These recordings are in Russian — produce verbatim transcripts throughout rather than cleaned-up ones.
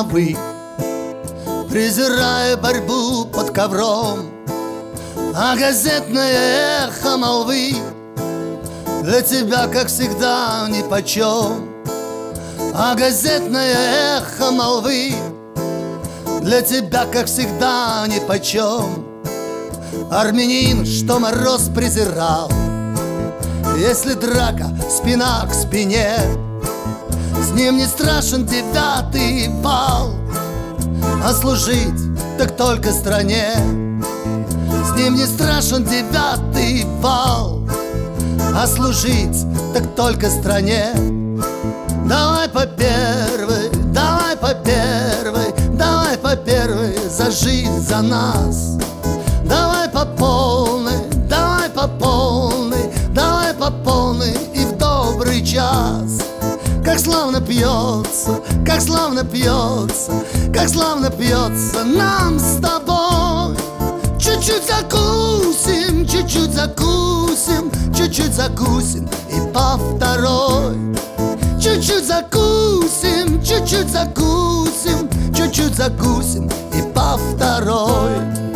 увы, презирая борьбу под ковром. А газетное эхо молвы для тебя, как всегда, нипочем. А газетное эхо молвы для тебя, как всегда, нипочем. Армянин, что мороз презирал, если драка спина к спине, с ним не страшен девятый вал, а служить так только стране. С ним не страшен девятый вал, а служить так только стране. Давай по первой, давай по первой, давай по первой за жизнь, за нас. Давай по полной, давай по полной, давай по полной и в добрый час. Как славно пьется, как славно пьется, как славно пьется нам с тобой. Чуть-чуть закусим, чуть-чуть закусим, чуть-чуть закусим и по второй. Чуть-чуть закусим, чуть-чуть закусим, чуть-чуть закусим и по второй.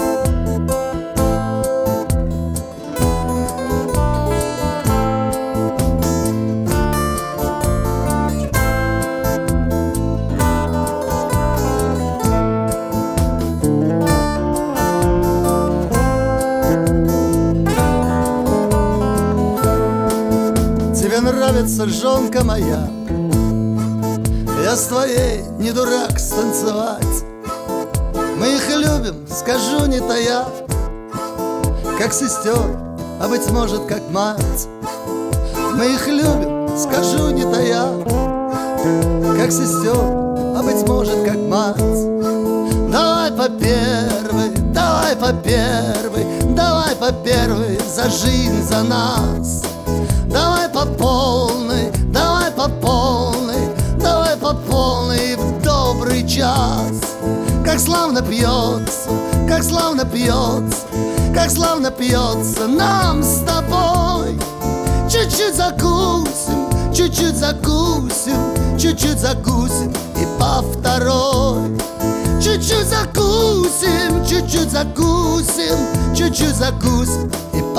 Тебе нравится, жонка моя, я с твоей не дурак станцевать. Мы их любим, скажу не тая, как сестер, а быть может как мать. Мы их любим, скажу не тая, как сестер, а быть может как мать. Давай по первой, давай по первой, давай по первой за жизнь, за нас. Давай по полной, давай по полной, давай по полной в добрый час. Как славно пьется, как славно пьется, как славно пьется нам с тобой. Чуть-чуть закусим, чуть-чуть закусим, чуть-чуть закусим и по второй. Чуть-чуть закусим, чуть-чуть закусим, чуть-чуть закусим и